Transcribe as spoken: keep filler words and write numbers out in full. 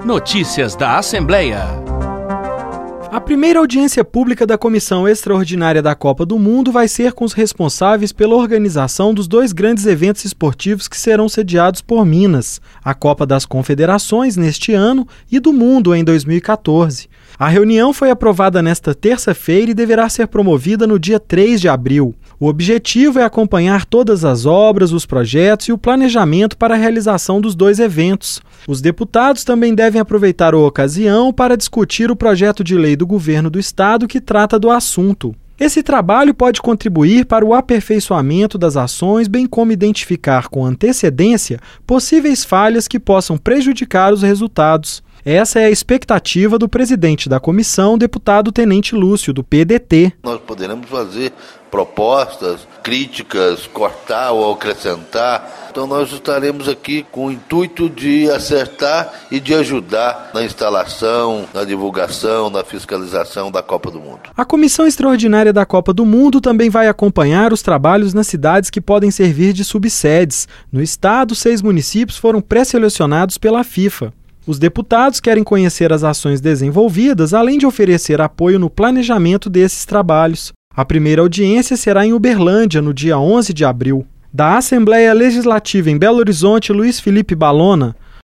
Notícias da Assembleia. A primeira audiência pública da Comissão Extraordinária da Copa do Mundo vai ser com os responsáveis pela organização dos dois grandes eventos esportivos que serão sediados por Minas, a Copa das Confederações neste ano e do Mundo em dois mil e quatorze. A reunião foi aprovada nesta terça-feira e deverá ser promovida no dia três de abril. O objetivo é acompanhar todas as obras, os projetos e o planejamento para a realização dos dois eventos. Os deputados também devem aproveitar a ocasião para discutir o projeto de lei do governo do estado que trata do assunto. Esse trabalho pode contribuir para o aperfeiçoamento das ações, bem como identificar com antecedência possíveis falhas que possam prejudicar os resultados. Essa é a expectativa do presidente da comissão, deputado Tenente Lúcio, do P D T. Nós poderemos fazer propostas, críticas, cortar ou acrescentar. Então nós estaremos aqui com o intuito de acertar e de ajudar na instalação, na divulgação, na fiscalização da Copa do Mundo. A Comissão Extraordinária da Copa do Mundo também vai acompanhar os trabalhos nas cidades que podem servir de subsedes. No estado, seis municípios foram pré-selecionados pela FIFA. Os deputados querem conhecer as ações desenvolvidas, além de oferecer apoio no planejamento desses trabalhos. A primeira audiência será em Uberlândia, no dia onze de abril. Da Assembleia Legislativa em Belo Horizonte, Luiz Felipe Balona.